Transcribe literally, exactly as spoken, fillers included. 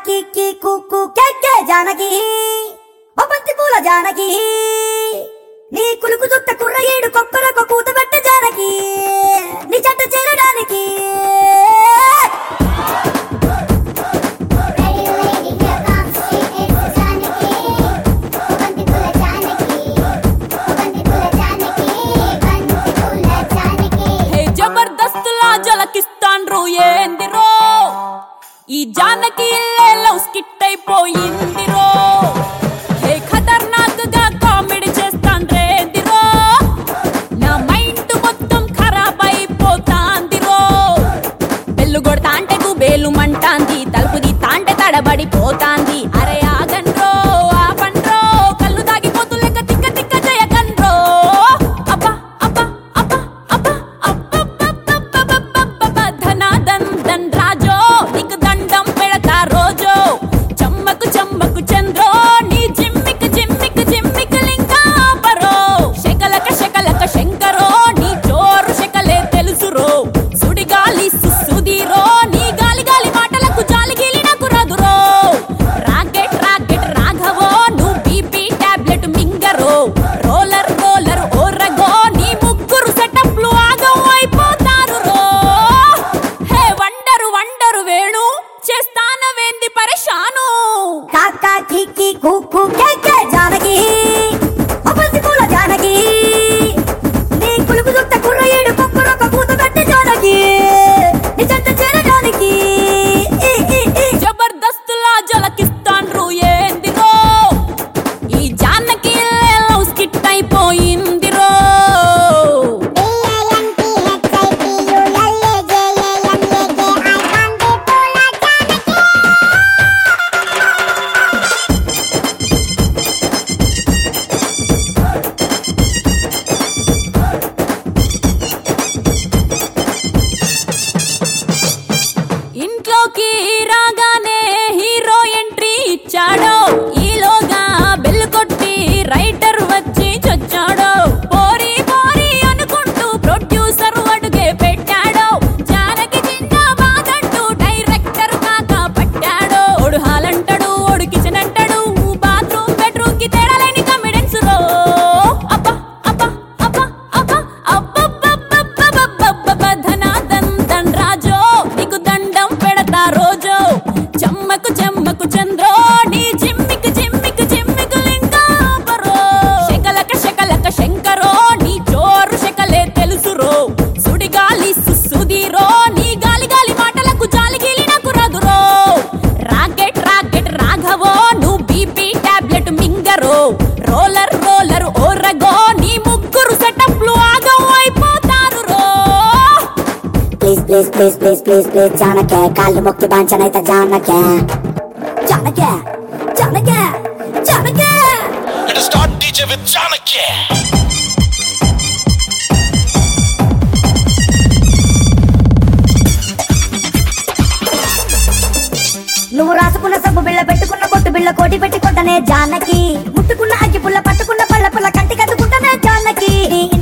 जानकी की कुकु के के जानकी ओ बंती पूल जानकी नी कुलुकु जुट्ट कुर्रयेडु कोक्कలకు కూతబెట్ట जानकी నీ చెట్ట చేరడానికి జలకిస్తాండ్రు ఏందిరో ఈ జానకి ఇల్లే లవ్ స్కిట్ అయిపోయిందిరో హే ఖతర్నాక్ గా కామెడీ చేస్తాండ్రేందిరో నా మైండ్ మొత్తం ఖరాబ్ అయిపోతాందిరో బెల్లు కొడతాంటే గుబేలు మంటాంది తలుపు దిత్తాంటే తడబడిపోతాంది అరే ఆగండ్రో ఆపండ్రో కళ్ళు తాగిపోతూ లెక్క తిక్క తిక్క చేయకండ్రో అబ్బా అబ్బా అబ్బా అబ్బా कुकु के के जानकी ओ बंती पूल जानकी नी कुलुकु जुट्ट कुर्रयेडु कोक्कలకు కూతబెట్ట जानकी నీ చెట్ట చేరడానికి జబర్దస్త్ లా జలకిస్తాండ్రు ఏందిరో ఈ జానకి లవ్ స్కిట్ అయిపోయిందిరో ఇంట్లోకి రాగానే హీరో ఎంట్రీ ఇచ్చాడో ఈలోగా బెల్ కొట్టి రైటర్ వచ్చి చొచ్చాడో పోరి పోరి అనుకుంటూ ప్రొడ్యూసర్ అడుగే పెట్టాడో జానకి జిందాబాద్ అంటూ డైరెక్టర్ కాక పట్టాడో ఓడు హాలంటాడు ఓడు కిచెన్ అంటాడు బాత్రూమ్ బెడ్రూమ్ కి తేడాలేని కాన్ఫిడెన్స్ రో అబ్బా అబ్బా అబ్బా అబ్బా అబ్బబ్బబ్బబ్బబ్బబ్బబ్బ ధనాదన్ ధన్ రాజో నీకు దండం పెడతా రోజో చెమ్మకు చెమ్మకు చంద్రో నీ జిమ్మికి జిమ్మికి జిమ్మికి లింగాపరో శకలక శకలక శంకరో నీ చోరు శకలే తెలుసురో సుడిగాలి సుసుదీరో నీ గాలి గాలి మాటలకు జాలిగిలి నాకు రదురో రాకెట్ రాకెట్ రాఘవో నువ్వు బీపీ టాబ్లెట్ మింగరో రోలర్ రోలర్ ఓరగో నీ ముగ్గురు సెటప్లు ఆగం అయిపోతారు రో please please please please please please Janaki కాళ్ళు మొక్కి బాంచనైత Janaki Janaki Janaki Janaki Let us start D J with Janaki. నువ్వు రాసుకున్న సబ్బు బిళ్ళ పెట్టుకున్న బొట్టు బిళ్ళ కోటి పెట్టి కొట్టనే जानकी ముట్టుకున్న అగ్గి పుల్ల పట్టుకున్న పళ్ళ పుల్ల కంటి కట్టుకుంటనే जानकी